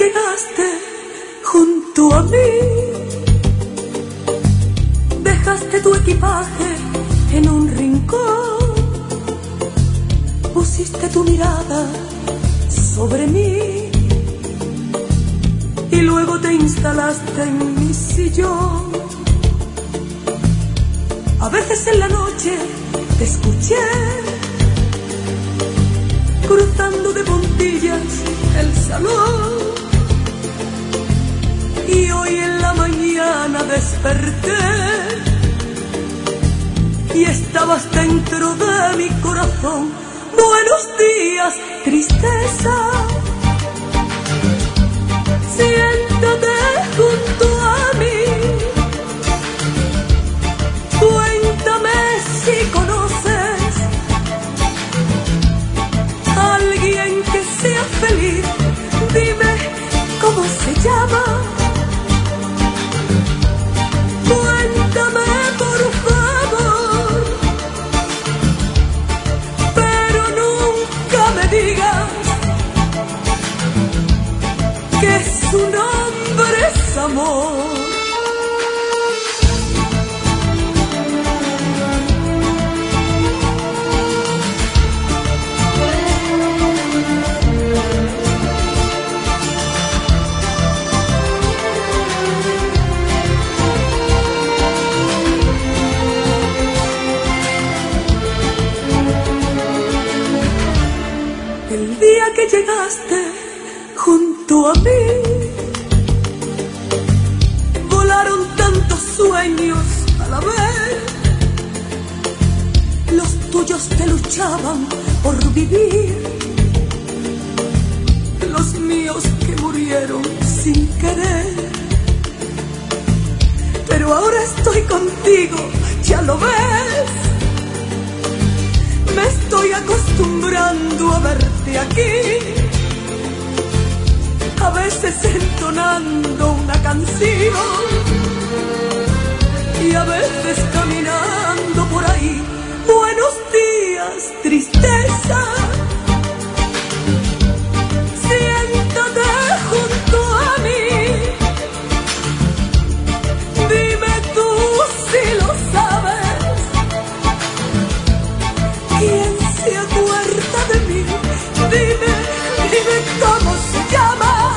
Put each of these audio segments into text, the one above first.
llegaste junto a mí, dejaste tu equipaje en un rincón, pusiste tu mirada sobre mí y luego te instalaste en mi sillón. A veces en la noche te escuché cruzando de puntillas el salón, y hoy en la mañana desperté y estabas dentro de mi corazón. Buenos días, tristeza, siéntate junto a mí, cuéntame si conoces a alguien que sea feliz, dime cómo se llama, cuéntame por favor, pero nunca me digas que su nombre es amor. El día que llegaste junto a mí, volaron tantos sueños a la vez, los tuyos que luchaban por vivir, los míos que murieron sin querer. Pero ahora estoy contigo, ya lo ves, me estoy acostumbrando a verte aquí, a veces entonando una canción y a veces caminando por ahí. Buenos días, tristeza, siéntate junto a mí, dime tú si lo sabes, ¿quién se acuerda de mí? Dime cómo se llama,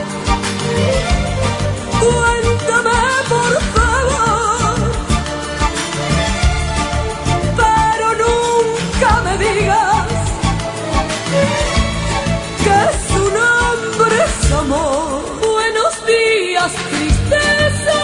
cuéntame por favor, pero nunca me digas que su nombre es amor. Buenos días, tristeza.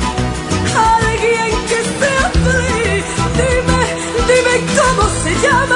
Cómo se llama.